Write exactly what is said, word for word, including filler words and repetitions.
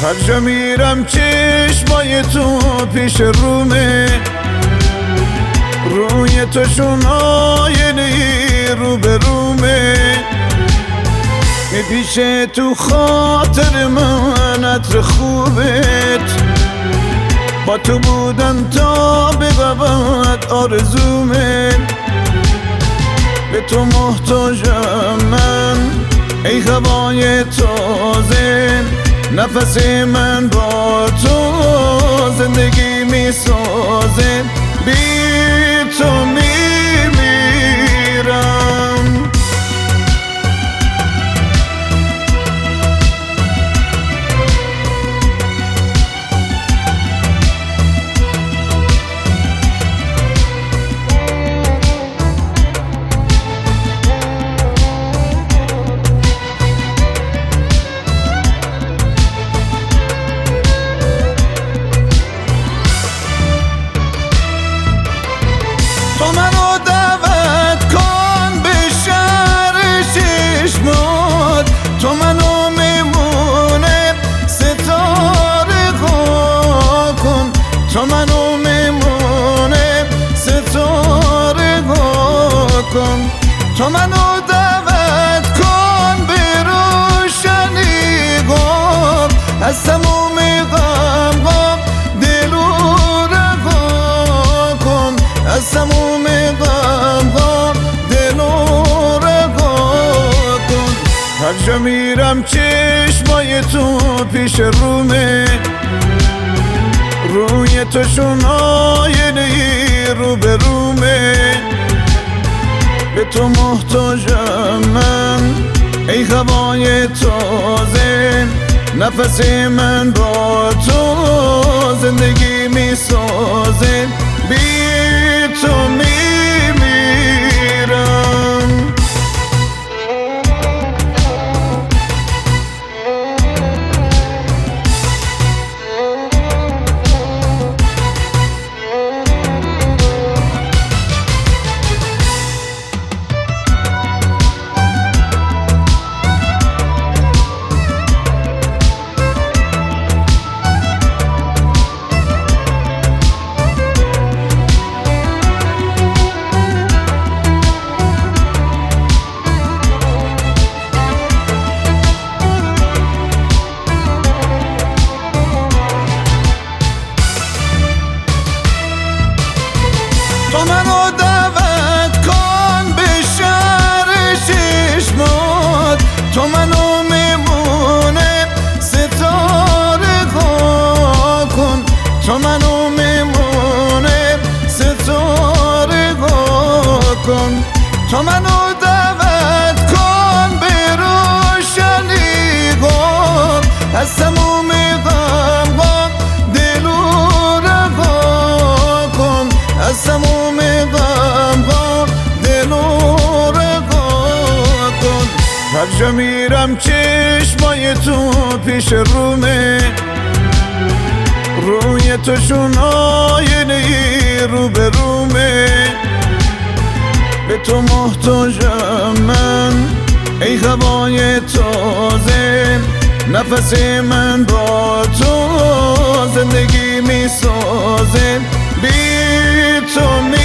هر جا میرم چشمای تو پیش رومه، روی تو شون آینه رو به رومه، میپیشه تو خاطر من عطر خوبت، با تو بودن تا به ابد آرزومه، به تو محتاجم من ای هوای تازه، نفس من با تو زندگی میسازه، بی تو میمیرم. تو منو دعوت کن به شهر چشمات، تو منو میمونه ستاره ها کن، تو منو میمونه ستاره ها کن، تو منو دعوت کن به روشنی ها، از تموم غم ها دلو رها کن، از تموم غم ها دلو رها کن. هر جا میرم چشمای تو پیش رومه، روی تو شون آینه رو به رومه، به تو محتاجم من ای هوای تازه، نفس من با تو زندگی میسازه، بی تو میمیرم. تو منو دعوت کن به شهر چشمات، تو منو میمونه ستاره ها کن، تو منو میمونه ستاره ها کن، تو منو دعوت کن به روشنی ها، از تموم غم ها دلو رها کن، از تموم غم ها دلو رها کن. هر جا میرم چشمای تو پیش رومه، روی تو شون آینه رو به رومه، به تو محتاجم من ای هوای تازه، نفس من با تو زندگی میسازه، بی تو می